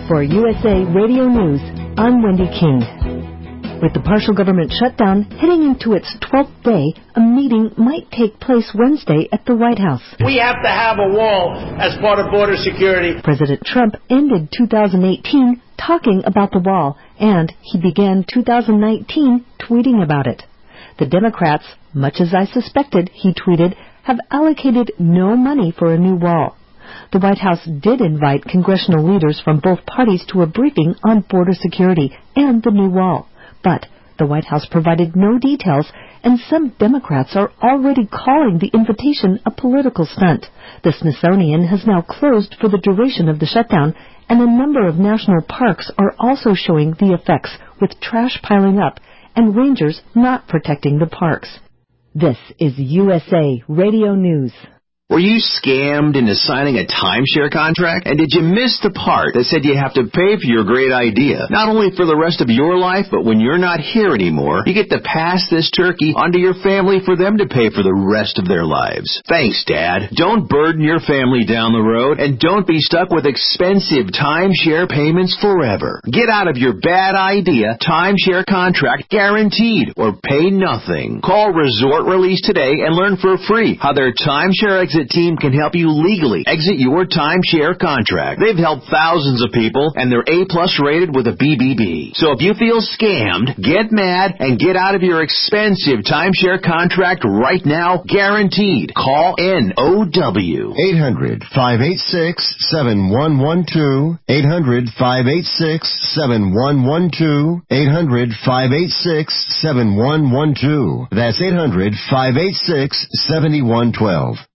For USA Radio News, I'm Wendy King. With the partial government shutdown heading into its 12th day, a meeting might take place Wednesday at the White House. We have to have a wall as part of border security. President Trump ended 2018 talking about the wall, and he began 2019 tweeting about it. The Democrats, much as I suspected, he tweeted, have allocated no money for a new wall. The White House did invite congressional leaders from both parties to a briefing on border security and the new wall. But the White House provided no details, and some Democrats are already calling the invitation a political stunt. The Smithsonian has now closed for the duration of the shutdown, and a number of national parks are also showing the effects, with trash piling up and rangers not protecting the parks. This is USA Radio News. Were you scammed into signing a timeshare contract? And did you miss the part that said you have to pay for your great idea? Not only for the rest of your life, but when you're not here anymore, you get to pass this turkey onto your family for them to pay for the rest of their lives. Thanks, Dad. Don't burden your family down the road, and don't be stuck with expensive timeshare payments forever. Get out of your bad idea timeshare contract guaranteed, or pay nothing. Call Resort Release today and learn for free how their timeshare exit team can help you legally exit your timeshare contract. They've helped thousands of people, and they're A+ rated with a BBB. So if you feel scammed, get mad and get out of your expensive timeshare contract right now, guaranteed. Call NOW. 800-586-7112. 800-586-7112. 800-586-7112. That's 800-586-7112.